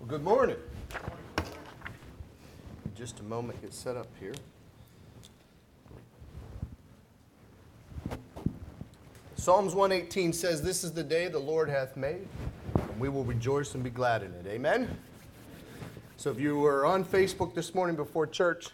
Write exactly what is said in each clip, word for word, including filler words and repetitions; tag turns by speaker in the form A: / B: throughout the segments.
A: Well, good morning. Just a moment, get set up here. Psalms one eighteen says, "This is the day the Lord hath made, and we will rejoice and be glad in it." Amen? So if you were on Facebook this morning before church,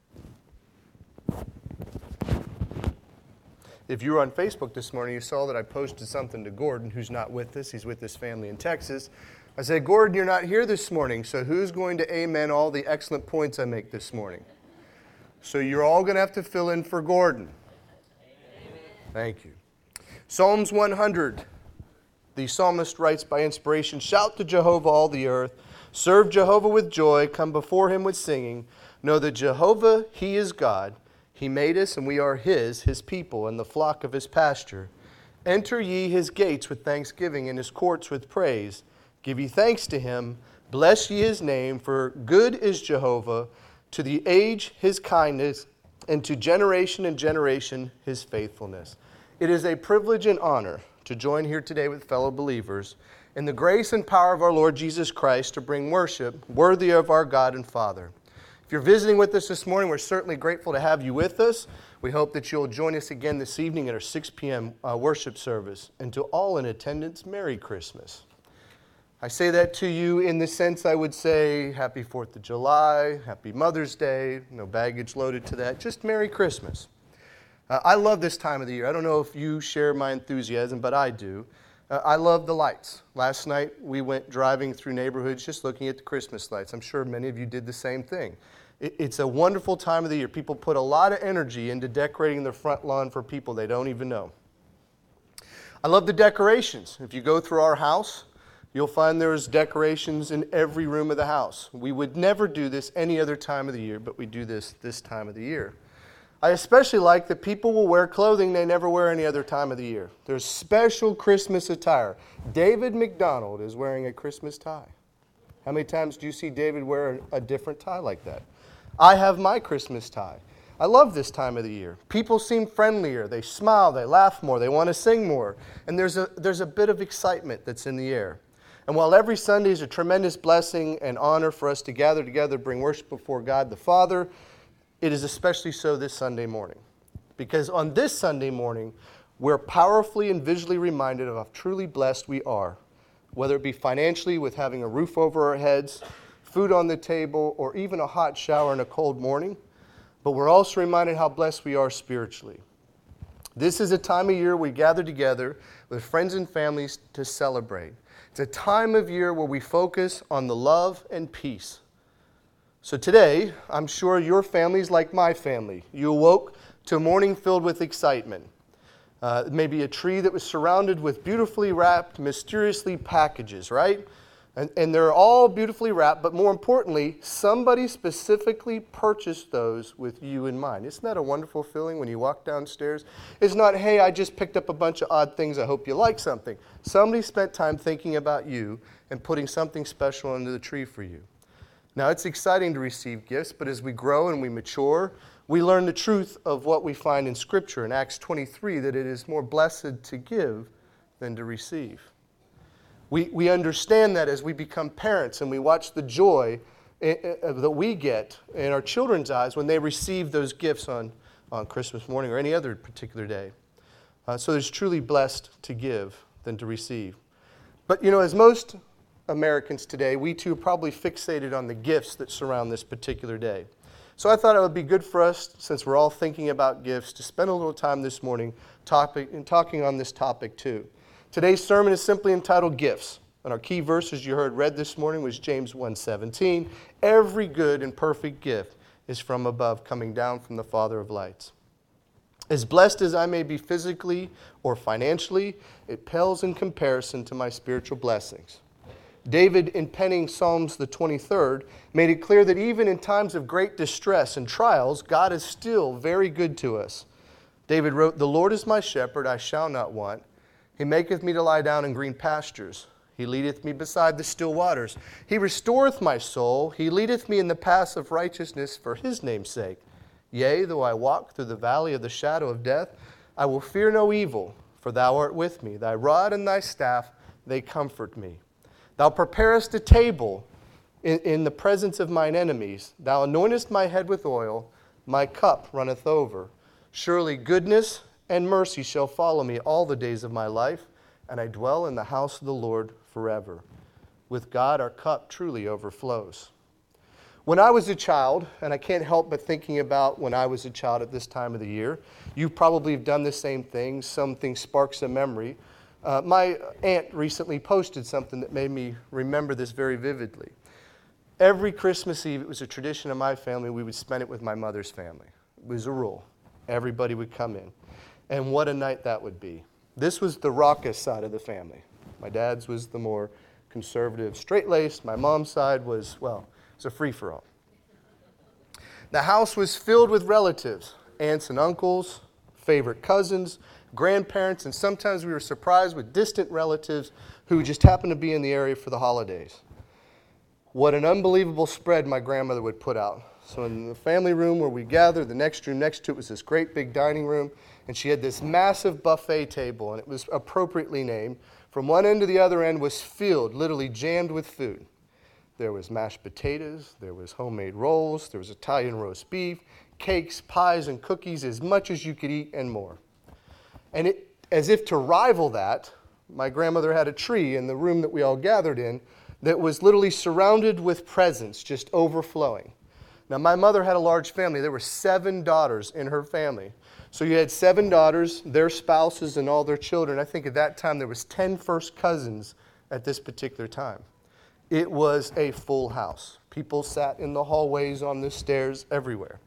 A: if you were on Facebook this morning, you saw that I posted something to Gordon, who's not with us. He's with his family in Texas. I said, "Gordon, you're not here this morning, so who's going to amen all the excellent points I make this morning?" So you're all going to have to fill in for Gordon. Amen. Thank you. Psalms one hundred. The psalmist writes by inspiration, "Shout to Jehovah, all the earth. Serve Jehovah with joy. Come before him with singing. Know that Jehovah, he is God. He made us, and we are his, his people, and the flock of his pasture. Enter ye his gates with thanksgiving, and his courts with praise. Give ye thanks to him. Bless ye his name, for good is Jehovah. To the age his kindness, and to generation and generation his faithfulness." It is a privilege and honor to join here today with fellow believers in the grace and power of our Lord Jesus Christ to bring worship worthy of our God and Father. If you're visiting with us this morning, we're certainly grateful to have you with us. We hope that you'll join us again this evening at our six p.m. Uh, worship service. And to all in attendance, Merry Christmas. I say that to you in the sense I would say Happy fourth of July, Happy Mother's Day, no baggage loaded to that, just Merry Christmas. Uh, I love this time of the year. I don't know if you share my enthusiasm, but I do. Uh, I love the lights. Last night we went driving through neighborhoods just looking at the Christmas lights. I'm sure many of you did the same thing. It, it's a wonderful time of the year. People put a lot of energy into decorating their front lawn for people they don't even know. I love the decorations. If you go through our house, you'll find there's decorations in every room of the house. We would never do this any other time of the year, but we do this this time of the year. I especially like that people will wear clothing they never wear any other time of the year. There's special Christmas attire. David McDonald is wearing a Christmas tie. How many times do you see David wear a different tie like that? I have my Christmas tie. I love this time of the year. People seem friendlier. They smile. They laugh more. They want to sing more. And there's a, there's a bit of excitement that's in the air. And while every Sunday is a tremendous blessing and honor for us to gather together, bring worship before God the Father, it is especially so this Sunday morning. Because on this Sunday morning, we're powerfully and visually reminded of how truly blessed we are, whether it be financially with having a roof over our heads, food on the table, or even a hot shower in a cold morning. But we're also reminded how blessed we are spiritually. This is a time of year we gather together with friends and families to celebrate. It's a time of year where we focus on the love and peace. So today, I'm sure your family's like my family. You awoke to a morning filled with excitement. Uh, maybe a tree that was surrounded with beautifully wrapped, mysteriously packages, right? And, and they're all beautifully wrapped, but more importantly, somebody specifically purchased those with you in mind. Isn't that a wonderful feeling when you walk downstairs? It's not, "Hey, I just picked up a bunch of odd things. I hope you like something." Somebody spent time thinking about you and putting something special under the tree for you. Now, it's exciting to receive gifts, but as we grow and we mature, we learn the truth of what we find in Scripture in Acts twenty-three, that it is more blessed to give than to receive. We, we understand that as we become parents and we watch the joy that we get in our children's eyes when they receive those gifts on, on Christmas morning or any other particular day. Uh, so it's truly blessed to give than to receive. But, you know, as most Americans today, we too are probably fixated on the gifts that surround this particular day. So I thought it would be good for us, since we're all thinking about gifts, to spend a little time this morning topic, talking on this topic too. Today's sermon is simply entitled Gifts. And our key verses you heard read this morning was James one seventeen. Every good and perfect gift is from above, coming down from the Father of lights. As blessed as I may be physically or financially, it pales in comparison to my spiritual blessings. David, in penning Psalms the twenty-third, made it clear that even in times of great distress and trials, God is still very good to us. David wrote, "The Lord is my shepherd, I shall not want. He maketh me to lie down in green pastures. He leadeth me beside the still waters. He restoreth my soul. He leadeth me in the paths of righteousness for his name's sake. Yea, though I walk through the valley of the shadow of death, I will fear no evil, for thou art with me. Thy rod and thy staff, they comfort me. Thou preparest a table In, in the presence of mine enemies, thou anointest my head with oil, my cup runneth over. Surely goodness and mercy shall follow me all the days of my life, and I dwell in the house of the Lord forever. With God our cup truly overflows. When I was a child, and I can't help but thinking about when I was a child at this time of the year, you probably have done the same thing. Something sparks a memory. Uh, my aunt recently posted something that made me remember this very vividly. Every Christmas Eve, it was a tradition of my family, we would spend it with my mother's family. It was a rule. Everybody would come in. And what a night that would be. This was the raucous side of the family. My dad's was the more conservative, straight-laced. My mom's side was, well, it was a free-for-all. The house was filled with relatives, aunts and uncles, favorite cousins, grandparents, and sometimes we were surprised with distant relatives who just happened to be in the area for the holidays. What an unbelievable spread my grandmother would put out. So in the family room where we gathered, the next room next to it was this great big dining room, and she had this massive buffet table, and it was appropriately named. From one end to the other end was filled, literally jammed with food. There was mashed potatoes, there was homemade rolls, there was Italian roast beef, cakes, pies, and cookies, as much as you could eat and more. And it, as if to rival that, my grandmother had a tree in the room that we all gathered in that was literally surrounded with presents, just overflowing. Now, my mother had a large family. There were seven daughters in her family. So you had seven daughters, their spouses, and all their children. I think at that time there was ten first cousins at this particular time. It was a full house. People sat in the hallways, on the stairs, everywhere.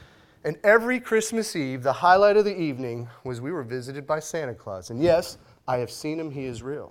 A: And every Christmas Eve, the highlight of the evening was we were visited by Santa Claus. And yes, I have seen him. He is real.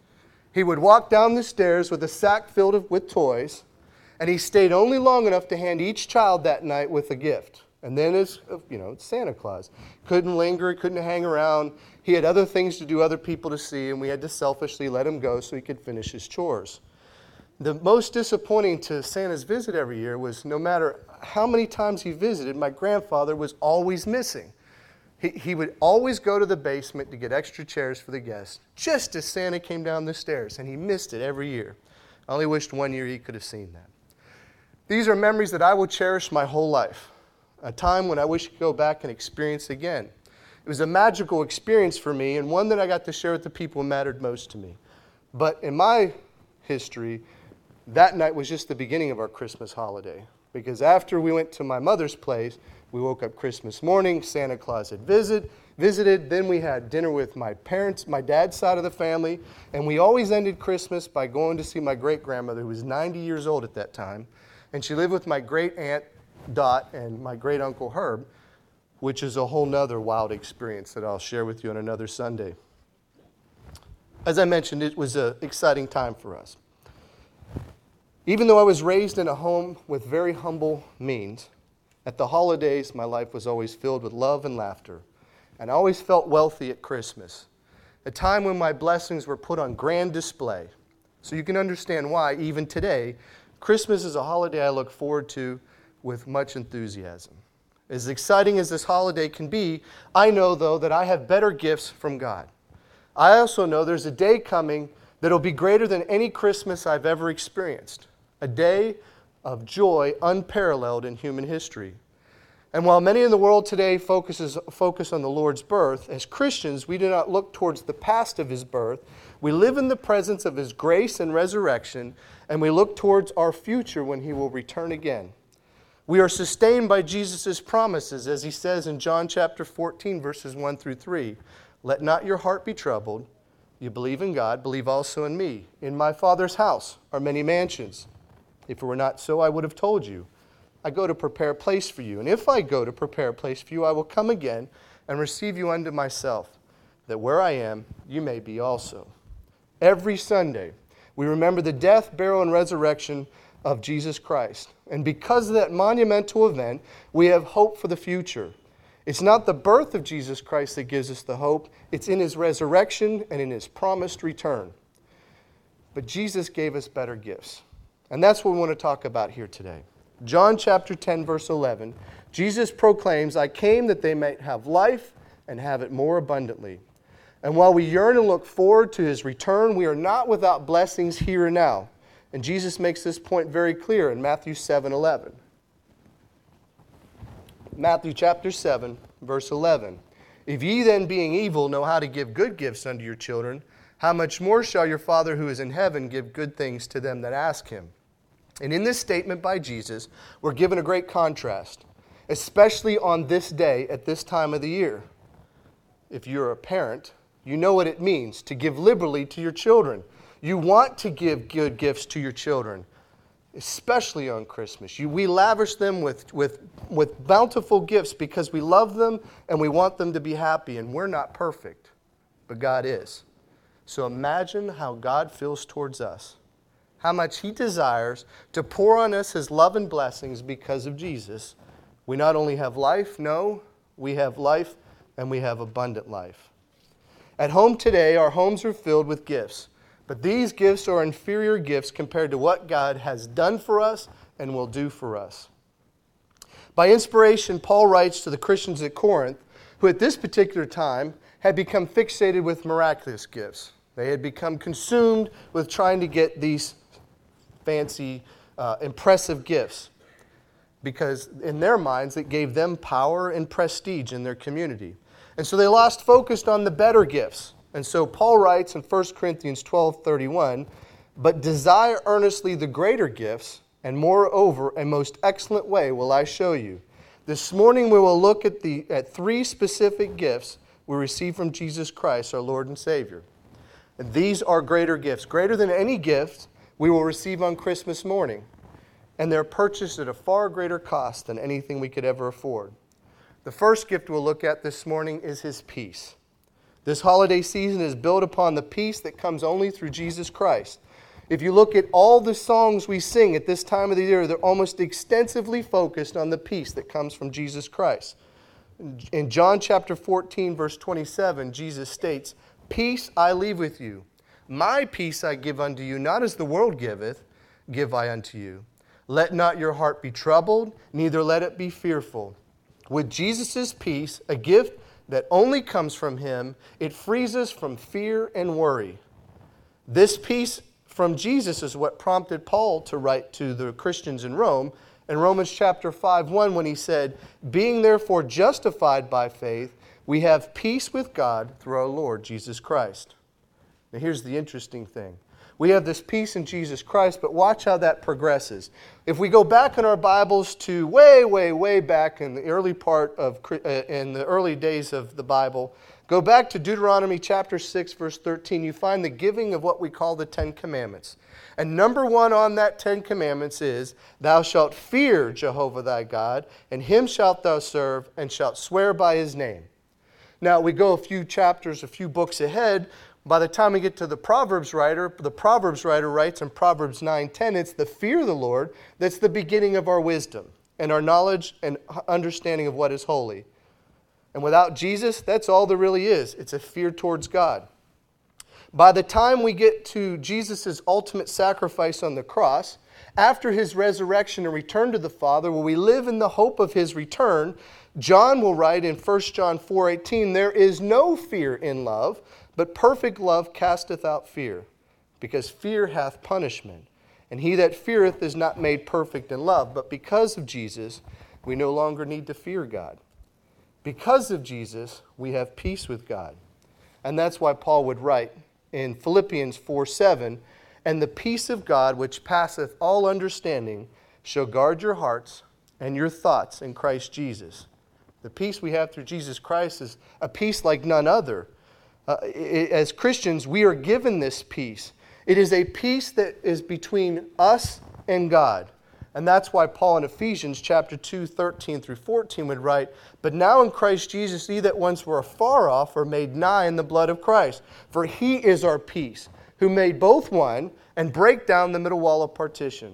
A: He would walk down the stairs with a sack filled with toys, and he stayed only long enough to hand each child that night with a gift. And then, as you know, it's Santa Claus. Couldn't linger, couldn't hang around. He had other things to do, other people to see, and we had to selfishly let him go so he could finish his chores. The most disappointing to Santa's visit every year was no matter how many times he visited, my grandfather was always missing. He, he would always go to the basement to get extra chairs for the guests, just as Santa came down the stairs, and he missed it every year. I only wished one year he could have seen that. These are memories that I will cherish my whole life, a time when I wish I could go back and experience again. It was a magical experience for me, and one that I got to share with the people who mattered most to me. But in my history, that night was just the beginning of our Christmas holiday, because after we went to my mother's place, we woke up Christmas morning, Santa Claus had visit, visited, then we had dinner with my parents, my dad's side of the family, and we always ended Christmas by going to see my great-grandmother, who was ninety years old at that time, and she lived with my great-aunt, Dot, and my great-uncle, Herb, which is a whole nother wild experience that I'll share with you on another Sunday. As I mentioned, it was an exciting time for us. Even though I was raised in a home with very humble means, at the holidays, my life was always filled with love and laughter, and I always felt wealthy at Christmas, a time when my blessings were put on grand display. So you can understand why, even today, Christmas is a holiday I look forward to with much enthusiasm. As exciting as this holiday can be, I know, though, that I have better gifts from God. I also know there's a day coming that will be greater than any Christmas I've ever experienced, a day of joy unparalleled in human history. And while many in the world today focuses, focus on the Lord's birth, as Christians, we do not look towards the past of His birth. We live in the presence of His grace and resurrection, and we look towards our future when He will return again. We are sustained by Jesus' promises, as He says in John chapter fourteen, verses one through three. Let not your heart be troubled. You believe in God, believe also in me. In my Father's house are many mansions. If it were not so, I would have told you. I go to prepare a place for you. And if I go to prepare a place for you, I will come again and receive you unto myself, that where I am, you may be also. Every Sunday, we remember the death, burial, and resurrection of Jesus Christ. And because of that monumental event, we have hope for the future. It's not the birth of Jesus Christ that gives us the hope. It's in His resurrection and in His promised return. But Jesus gave us better gifts. And that's what we want to talk about here today. John chapter ten, verse eleven, Jesus proclaims, I came that they might have life and have it more abundantly. And while we yearn and look forward to His return, we are not without blessings here and now. And Jesus makes this point very clear in Matthew seven eleven. Matthew chapter seven, verse eleven. If ye then, being evil, know how to give good gifts unto your children, how much more shall your Father who is in heaven give good things to them that ask him? And in this statement by Jesus, we're given a great contrast, especially on this day at this time of the year. If you're a parent, you know what it means to give liberally to your children. You want to give good gifts to your children, especially on Christmas. You, we lavish them with, with, with bountiful gifts because we love them and we want them to be happy. And we're not perfect, but God is. So imagine how God feels towards us, how much He desires to pour on us His love and blessings because of Jesus. We not only have life, no, we have life and we have abundant life. At home today, our homes are filled with gifts. But these gifts are inferior gifts compared to what God has done for us and will do for us. By inspiration, Paul writes to the Christians at Corinth, who at this particular time had become fixated with miraculous gifts. They had become consumed with trying to get these fancy, uh, impressive gifts, because in their minds it gave them power and prestige in their community. And so they lost focus on the better gifts. And so Paul writes in First Corinthians twelve thirty-one, but desire earnestly the greater gifts, and moreover a most excellent way will I show you. This morning we will look at, the, at three specific gifts we receive from Jesus Christ, our Lord and Savior. And these are greater gifts, greater than any gift we will receive on Christmas morning. And they're purchased at a far greater cost than anything we could ever afford. The first gift we'll look at this morning is His peace. This holiday season is built upon the peace that comes only through Jesus Christ. If you look at all the songs we sing at this time of the year, they're almost extensively focused on the peace that comes from Jesus Christ. In John chapter fourteen, verse twenty-seven, Jesus states, peace I leave with you. My peace I give unto you, not as the world giveth, give I unto you. Let not your heart be troubled, neither let it be fearful. With Jesus' peace, a gift that only comes from Him, it frees us from fear and worry. This peace from Jesus is what prompted Paul to write to the Christians in Rome in Romans chapter five one, when he said, being therefore justified by faith, we have peace with God through our Lord Jesus Christ. Now here's the interesting thing. We have this peace in Jesus Christ, but watch how that progresses. If we go back in our Bibles to way, way, way back in the early part of, uh, in the early days of the Bible, go back to Deuteronomy chapter six, verse thirteen, you find the giving of what we call the Ten Commandments. And number one on that Ten Commandments is, thou shalt fear Jehovah thy God, and Him shalt thou serve, and shalt swear by His name. Now we go a few chapters, a few books ahead. By the time we get to the Proverbs writer, the Proverbs writer writes in Proverbs nine ten, it's the fear of the Lord that's the beginning of our wisdom and our knowledge and understanding of what is holy. And without Jesus, that's all there really is. It's a fear towards God. By the time we get to Jesus' ultimate sacrifice on the cross, after His resurrection and return to the Father, where we live in the hope of His return, John will write in First John four eighteen, there is no fear in love, but perfect love casteth out fear, because fear hath punishment. And he that feareth is not made perfect in love. But because of Jesus, we no longer need to fear God. Because of Jesus, we have peace with God. And that's why Paul would write in Philippians four seven, and the peace of God, which passeth all understanding, shall guard your hearts and your thoughts in Christ Jesus. The peace we have through Jesus Christ is a peace like none other. Uh, as Christians, we are given this peace. It is a peace that is between us and God. And that's why Paul in Ephesians chapter two, thirteen through fourteen would write, but now in Christ Jesus, ye that once were afar off are made nigh in the blood of Christ. For He is our peace, who made both one and break down the middle wall of partition.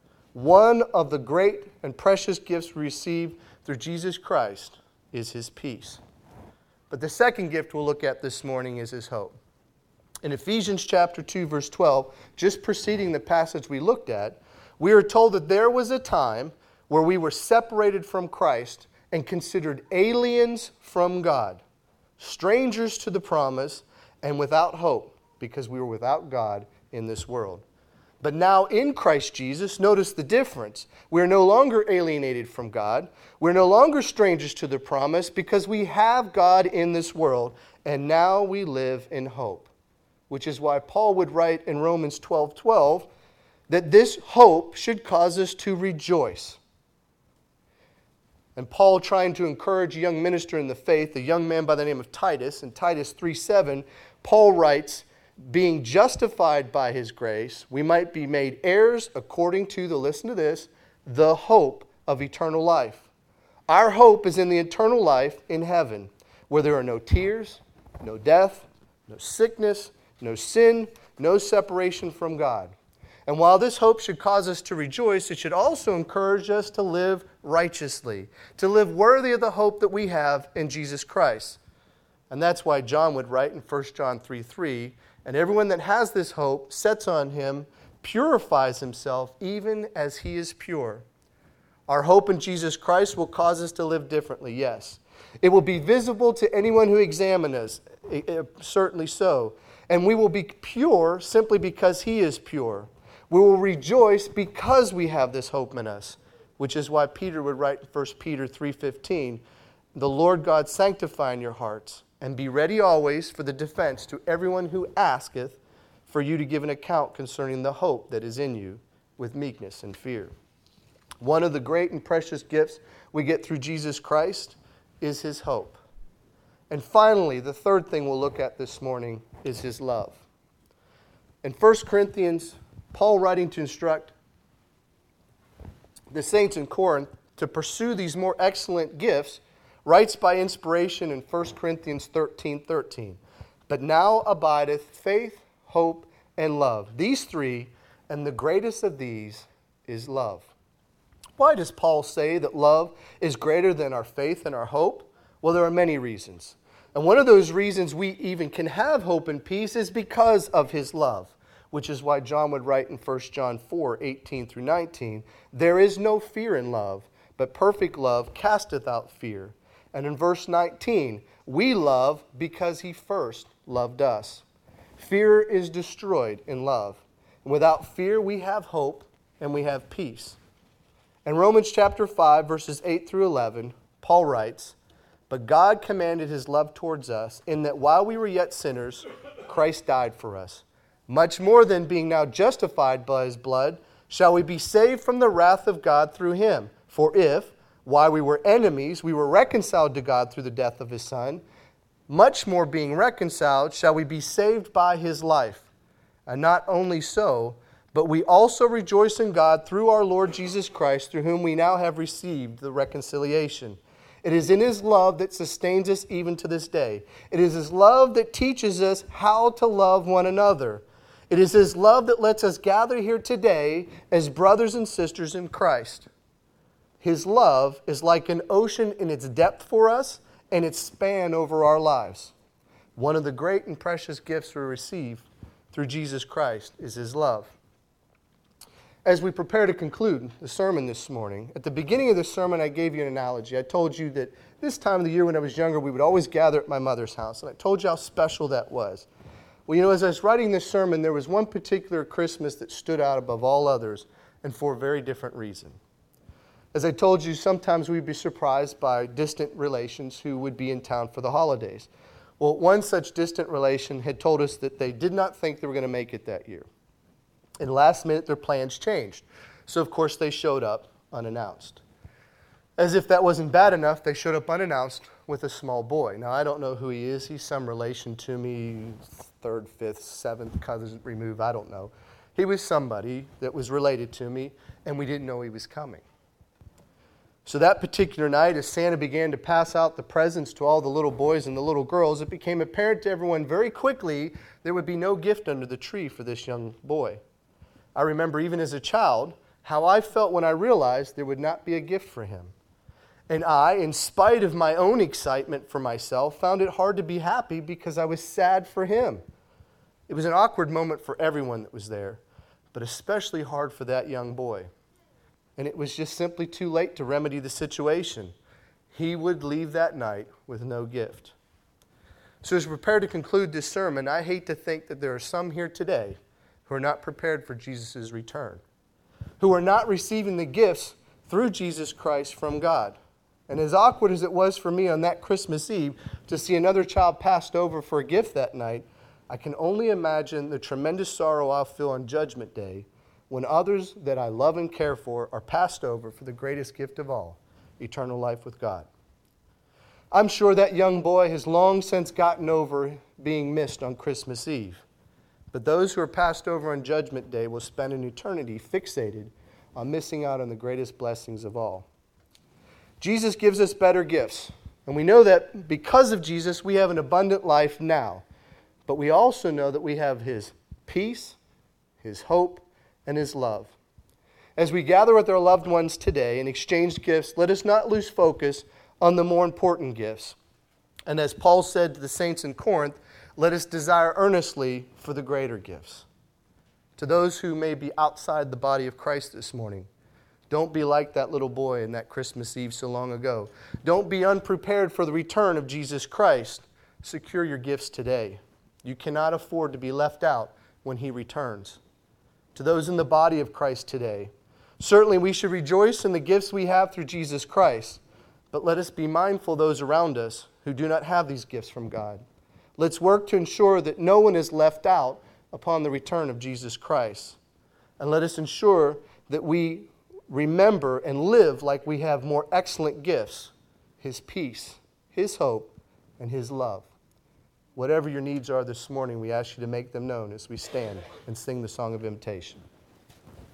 A: One of the great and precious gifts we receive through Jesus Christ is His peace. But the second gift we'll look at this morning is His hope. In Ephesians chapter two, verse twelve, just preceding the passage we looked at, we are told that there was a time where we were separated from Christ and considered aliens from God, strangers to the promise, and without hope, because we were without God in this world. But now in Christ Jesus, notice the difference. We're no longer alienated from God. We're no longer strangers to the promise because we have God in this world, and now we live in hope. Which is why Paul would write in Romans twelve twelve that this hope should cause us to rejoice. And Paul, trying to encourage a young minister in the faith, a young man by the name of Titus, in Titus three seven, Paul writes, being justified by his grace, we might be made heirs according to the, listen to this, the hope of eternal life. Our hope is in the eternal life in heaven, where there are no tears, no death, no sickness, no sin, no separation from God. And while this hope should cause us to rejoice, it should also encourage us to live righteously, to live worthy of the hope that we have in Jesus Christ. And that's why John would write in First John three three, and everyone that has this hope sets on him, purifies himself even as he is pure. Our hope in Jesus Christ will cause us to live differently, yes. It will be visible to anyone who examines us, it, it, certainly so. And we will be pure simply because he is pure. We will rejoice because we have this hope in us, which is why Peter would write in First Peter three fifteen, the Lord God sanctify in your hearts, and be ready always for the defense to everyone who asketh for you to give an account concerning the hope that is in you with meekness and fear. One of the great and precious gifts we get through Jesus Christ is his hope. And finally, the third thing we'll look at this morning is his love. In First Corinthians, Paul, writing to instruct the saints in Corinth to pursue these more excellent gifts, writes by inspiration in First Corinthians thirteen thirteen. But now abideth faith, hope, and love. These three, and the greatest of these is love. Why does Paul say that love is greater than our faith and our hope? Well, there are many reasons. And one of those reasons we even can have hope and peace is because of his love, which is why John would write in First John four eighteen through nineteen, there is no fear in love, but perfect love casteth out fear. And in verse nineteen, we love because he first loved us. Fear is destroyed in love. And without fear, we have hope and we have peace. In Romans chapter five, verses eight through eleven, Paul writes, but God commanded his love towards us, in that while we were yet sinners, Christ died for us. Much more than being now justified by his blood, shall we be saved from the wrath of God through him. For if, while we were enemies, we were reconciled to God through the death of his Son, much more being reconciled, shall we be saved by his life. And not only so, but we also rejoice in God through our Lord Jesus Christ, through whom we now have received the reconciliation. It is in his love that sustains us even to this day. It is his love that teaches us how to love one another. It is his love that lets us gather here today as brothers and sisters in Christ. His love is like an ocean in its depth for us and its span over our lives. One of the great and precious gifts we receive through Jesus Christ is his love. As we prepare to conclude the sermon this morning, at the beginning of the sermon I gave you an analogy. I told you that this time of the year when I was younger, we would always gather at my mother's house. And I told you how special that was. Well, you know, as I was writing this sermon, there was one particular Christmas that stood out above all others, and for a very different reason. As I told you, sometimes we'd be surprised by distant relations who would be in town for the holidays. Well, one such distant relation had told us that they did not think they were going to make it that year. And last minute, their plans changed. So, of course, they showed up unannounced. As if that wasn't bad enough, they showed up unannounced with a small boy. Now, I don't know who he is. He's some relation to me, third, fifth, seventh cousin removed, I don't know. He was somebody that was related to me, and we didn't know he was coming. So that particular night, as Santa began to pass out the presents to all the little boys and the little girls, it became apparent to everyone very quickly there would be no gift under the tree for this young boy. I remember even as a child how I felt when I realized there would not be a gift for him. And I, in spite of my own excitement for myself, found it hard to be happy because I was sad for him. It was an awkward moment for everyone that was there, but especially hard for that young boy. And it was just simply too late to remedy the situation. He would leave that night with no gift. So as we prepare to conclude this sermon, I hate to think that there are some here today who who are not prepared for Jesus' return, who are not receiving the gifts through Jesus Christ from God. And as awkward as it was for me on that Christmas Eve to see another child passed over for a gift that night, I can only imagine the tremendous sorrow I'll feel on Judgment Day when others that I love and care for are passed over for the greatest gift of all, eternal life with God. I'm sure that young boy has long since gotten over being missed on Christmas Eve. But those who are passed over on Judgment Day will spend an eternity fixated on missing out on the greatest blessings of all. Jesus gives us better gifts. And we know that because of Jesus, we have an abundant life now. But we also know that we have His peace, His hope, and His love. As we gather with our loved ones today and exchange gifts, let us not lose focus on the more important gifts. And as Paul said to the saints in Corinth, let us desire earnestly for the greater gifts. To those who may be outside the body of Christ this morning, don't be like that little boy in that Christmas Eve so long ago. Don't be unprepared for the return of Jesus Christ. Secure your gifts today. You cannot afford to be left out when He returns. To those in the body of Christ today, certainly we should rejoice in the gifts we have through Jesus Christ. But let us be mindful of those around us who do not have these gifts from God. Let's work to ensure that no one is left out upon the return of Jesus Christ. And let us ensure that we remember and live like we have more excellent gifts, His peace, His hope, and His love. Whatever your needs are this morning, we ask you to make them known as we stand and sing the song of invitation.